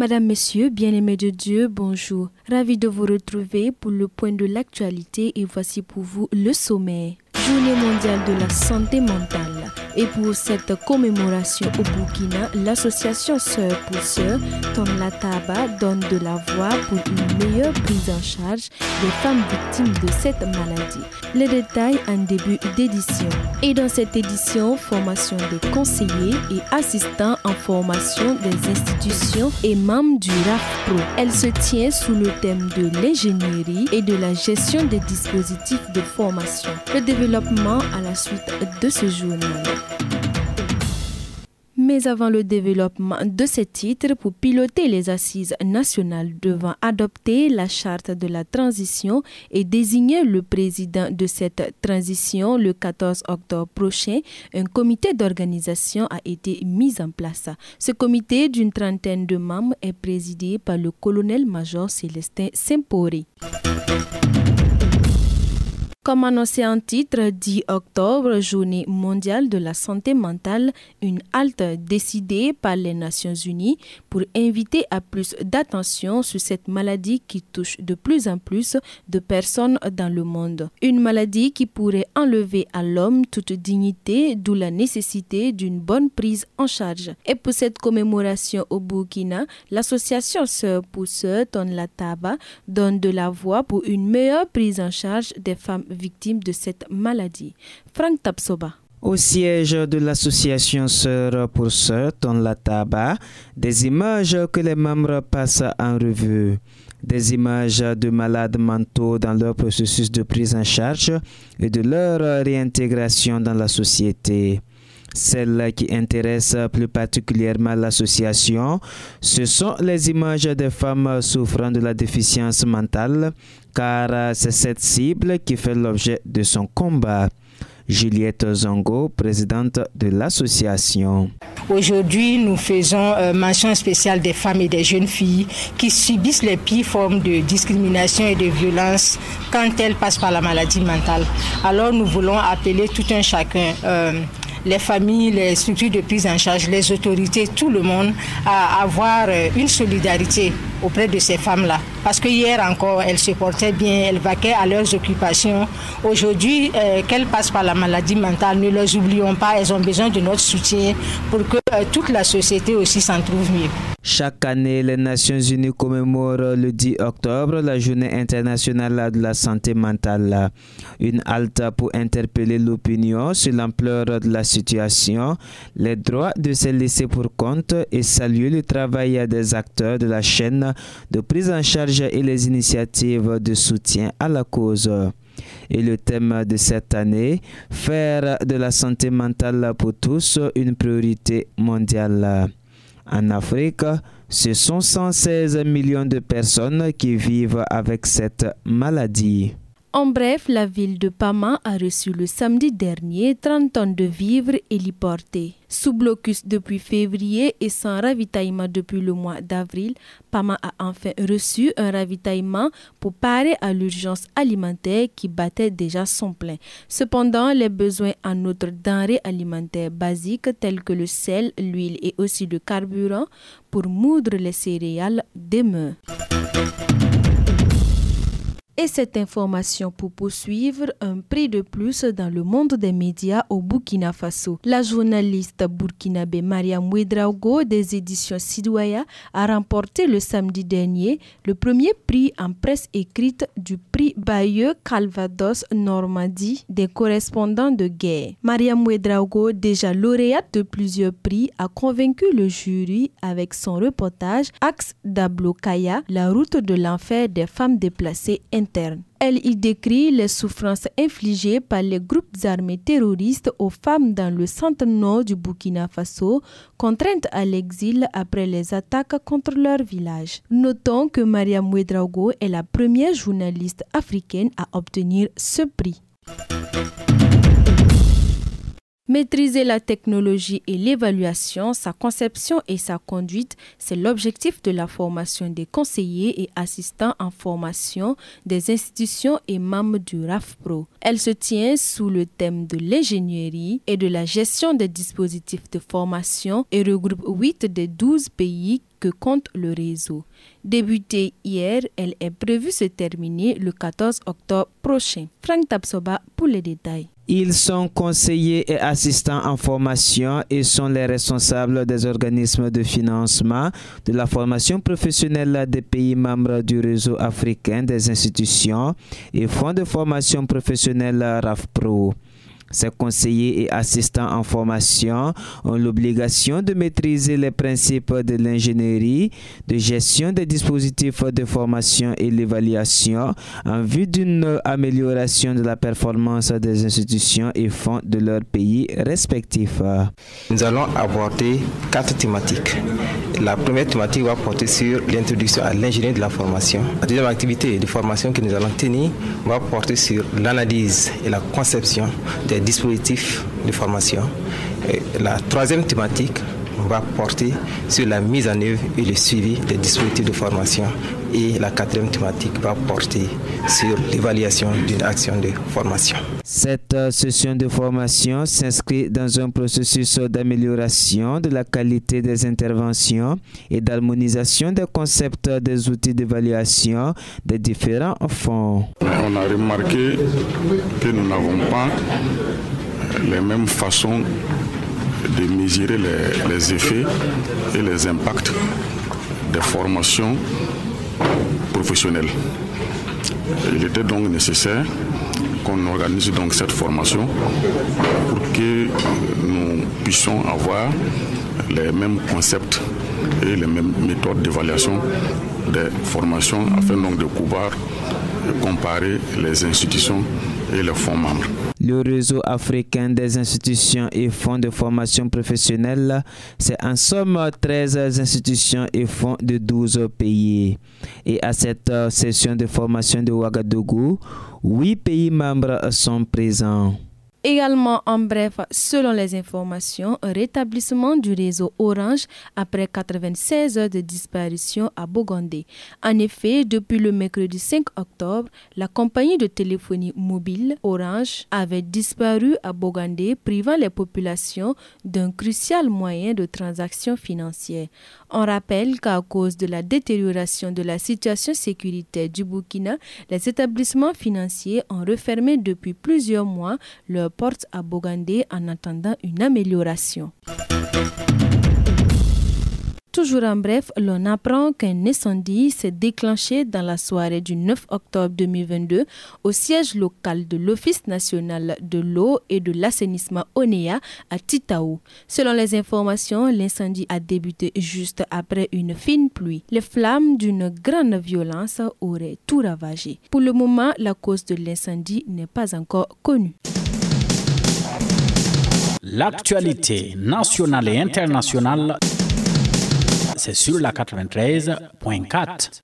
Madame, Messieurs, bien-aimés de Dieu, bonjour. Ravi de vous retrouver pour le point de l'actualité et voici pour vous le sommaire. Journée mondiale de la santé mentale. Et pour cette commémoration au Burkina, l'association Sœurs pour Sœurs, Tourne la Taba, donne de la voix pour une meilleure prise en charge des femmes victimes de cette maladie. Les détails en début d'édition. Et dans cette édition, formation des conseillers et assistants en formation des institutions et membres du RAFPRO. Elle se tient sous le thème de l'ingénierie et de la gestion des dispositifs de formation. Le développement à la suite de ce journal. Mais avant le développement de ces titres, pour piloter les assises nationales devant adopter la charte de la transition et désigner le président de cette transition le 14 octobre prochain, un comité d'organisation a été mis en place. Ce comité d'une trentaine de membres est présidé par le colonel-major Célestin Semporé. Comme annoncé en titre, 10 octobre, journée mondiale de la santé mentale, une halte décidée par les Nations Unies pour inviter à plus d'attention sur cette maladie qui touche de plus en plus de personnes dans le monde. Une maladie qui pourrait enlever à l'homme toute dignité, d'où la nécessité d'une bonne prise en charge. Et pour cette commémoration au Burkina, l'association Sœurs pour Sœurs, Tourne la Taba, donne de la voix pour une meilleure prise en charge des femmes victimes de cette maladie. Franck Tapsoba. Au siège de l'association Sœurs pour Sœurs, Tourne la Taba, des images que les membres passent en revue. Des images de malades mentaux dans leur processus de prise en charge et de leur réintégration dans la société. Celles qui intéressent plus particulièrement l'association, ce sont les images des femmes souffrant de la déficience mentale, car c'est cette cible qui fait l'objet de son combat. Juliette Zongo, présidente de l'association. Aujourd'hui, nous faisons mention spéciale des femmes et des jeunes filles qui subissent les pires formes de discrimination et de violence quand elles passent par la maladie mentale. Alors nous voulons appeler tout un chacun, les familles, les structures de prise en charge, les autorités, tout le monde à avoir une solidarité auprès de ces femmes-là. Parce que hier encore, elles se portaient bien, elles vaquaient à leurs occupations. Aujourd'hui, qu'elles passent par la maladie mentale, ne les oublions pas, elles ont besoin de notre soutien pour que toute la société aussi s'en trouve mieux. Chaque année, les Nations Unies commémorent le 10 octobre la Journée internationale de la santé mentale. Une halte pour interpeller l'opinion sur l'ampleur de la situation, les droits de se laisser pour compte et saluer le travail des acteurs de la chaîne de prise en charge et les initiatives de soutien à la cause. Et le thème de cette année, faire de la santé mentale pour tous une priorité mondiale. En Afrique, ce sont 116 millions de personnes qui vivent avec cette maladie. En bref, la ville de Pama a reçu le samedi dernier 30 tonnes de vivres héliportés. Sous blocus depuis février et sans ravitaillement depuis le mois d'avril, Pama a enfin reçu un ravitaillement pour parer à l'urgence alimentaire qui battait déjà son plein. Cependant, les besoins en autres denrées alimentaires basiques tels que le sel, l'huile et aussi le carburant pour moudre les céréales demeurent. Et cette information pour poursuivre un prix de plus dans le monde des médias au Burkina Faso. La journaliste burkinabé Mariam Ouedraogo des éditions Sidouaya a remporté le samedi dernier le premier prix en presse écrite du prix Bayeux Calvados Normandie des correspondants de guerre. Mariam Ouedraogo, déjà lauréate de plusieurs prix, a convaincu le jury avec son reportage Axe d'Ablokaya, la route de l'enfer des femmes déplacées internes. Elle y décrit les souffrances infligées par les groupes armés terroristes aux femmes dans le centre-nord du Burkina Faso, contraintes à l'exil après les attaques contre leur village. Notons que Mariam Ouedraogo est la première journaliste africaine à obtenir ce prix. Maîtriser la technologie et l'évaluation, sa conception et sa conduite, c'est l'objectif de la formation des conseillers et assistants en formation des institutions et membres du RAFPRO. Elle se tient sous le thème de l'ingénierie et de la gestion des dispositifs de formation et regroupe 8 des 12 pays que compte le réseau. Débutée hier, elle est prévue se terminer le 14 octobre prochain. Franck Tapsoba pour les détails. Ils sont conseillers et assistants en formation et sont les responsables des organismes de financement de la formation professionnelle des pays membres du réseau africain des institutions et fonds de formation professionnelle RAFPRO. Ces conseillers et assistants en formation ont l'obligation de maîtriser les principes de l'ingénierie, de gestion des dispositifs de formation et l'évaluation en vue d'une amélioration de la performance des institutions et fonds de leurs pays respectifs. Nous allons aborder 4 thématiques. La première thématique va porter sur l'introduction à l'ingénierie de la formation. La deuxième activité de formation que nous allons tenir va porter sur l'analyse et la conception des dispositifs de formation. Et la troisième thématique va porter sur la mise en œuvre et le suivi des dispositifs de formation. Et la quatrième thématique va porter sur l'évaluation d'une action de formation. Cette session de formation s'inscrit dans un processus d'amélioration de la qualité des interventions et d'harmonisation des concepts des outils d'évaluation des différents fonds. On a remarqué que nous n'avons pas les mêmes façons de mesurer les effets et les impacts des formations professionnelles. Il était donc nécessaire qu'on organise donc cette formation pour que nous puissions avoir les mêmes concepts et les mêmes méthodes d'évaluation des formations afin donc de pouvoir comparer les institutions et les fonds membres. Le réseau africain des institutions et fonds de formation professionnelle, c'est en somme 13 institutions et fonds de 12 pays. Et à cette session de formation de Ouagadougou, 8 pays membres sont présents. Également, en bref, selon les informations, un rétablissement du réseau Orange après 96 heures de disparition à Bogandé. En effet, depuis le mercredi 5 octobre, la compagnie de téléphonie mobile Orange avait disparu à Bogandé, privant les populations d'un crucial moyen de transaction financière. On rappelle qu'à cause de la détérioration de la situation sécuritaire du Burkina, les établissements financiers ont refermé depuis plusieurs mois leurs portes à Bogandé en attendant une amélioration. Toujours en bref, l'on apprend qu'un incendie s'est déclenché dans la soirée du 9 octobre 2022 au siège local de l'Office national de l'eau et de l'assainissement ONEA à Titaou. Selon les informations, l'incendie a débuté juste après une fine pluie. Les flammes d'une grande violence auraient tout ravagé. Pour le moment, la cause de l'incendie n'est pas encore connue. L'actualité nationale et internationale, c'est sur la 93.4.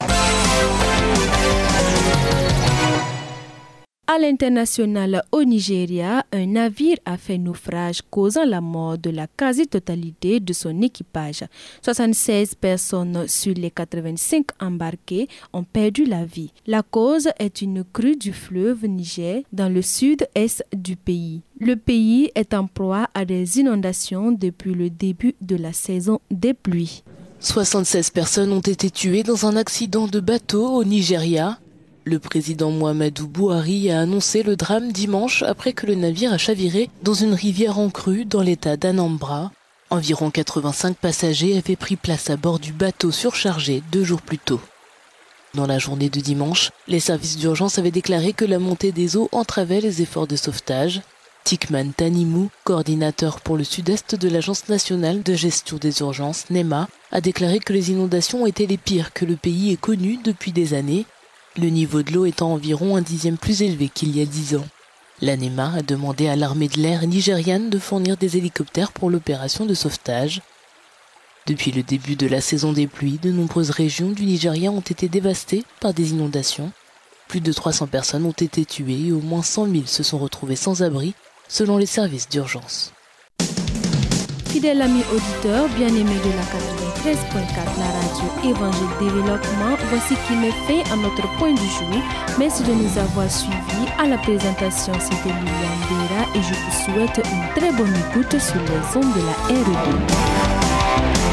À l'international au Nigeria, un navire a fait naufrage causant la mort de la quasi-totalité de son équipage. 76 personnes sur les 85 embarquées ont perdu la vie. La cause est une crue du fleuve Niger dans le sud-est du pays. Le pays est en proie à des inondations depuis le début de la saison des pluies. 76 personnes ont été tuées dans un accident de bateau au Nigeria. Le président Muhammadu Buhari a annoncé le drame dimanche après que le navire a chaviré dans une rivière en crue dans l'état d'Anambra. Environ 85 passagers avaient pris place à bord du bateau surchargé 2 jours plus tôt. Dans la journée de dimanche, les services d'urgence avaient déclaré que la montée des eaux entravait les efforts de sauvetage. Tikman Tanimou, coordinateur pour le sud-est de l'Agence nationale de gestion des urgences, NEMA, a déclaré que les inondations étaient les pires que le pays ait connues depuis des années, le niveau de l'eau étant environ 1/10 plus élevé qu'il y a 10 ans. La NEMA a demandé à l'armée de l'air nigériane de fournir des hélicoptères pour l'opération de sauvetage. Depuis le début de la saison des pluies, de nombreuses régions du Nigeria ont été dévastées par des inondations. Plus de 300 personnes ont été tuées et au moins 100 000 se sont retrouvées sans abri, selon les services d'urgence. Fidèles amis auditeurs, bien-aimés de la 93.4, la radio Évangile Développement, voici qui met fin à notre point du jour. Merci de nous avoir suivis. À la présentation, c'était Liliane Béra et je vous souhaite une très bonne écoute sur les ondes de la RED.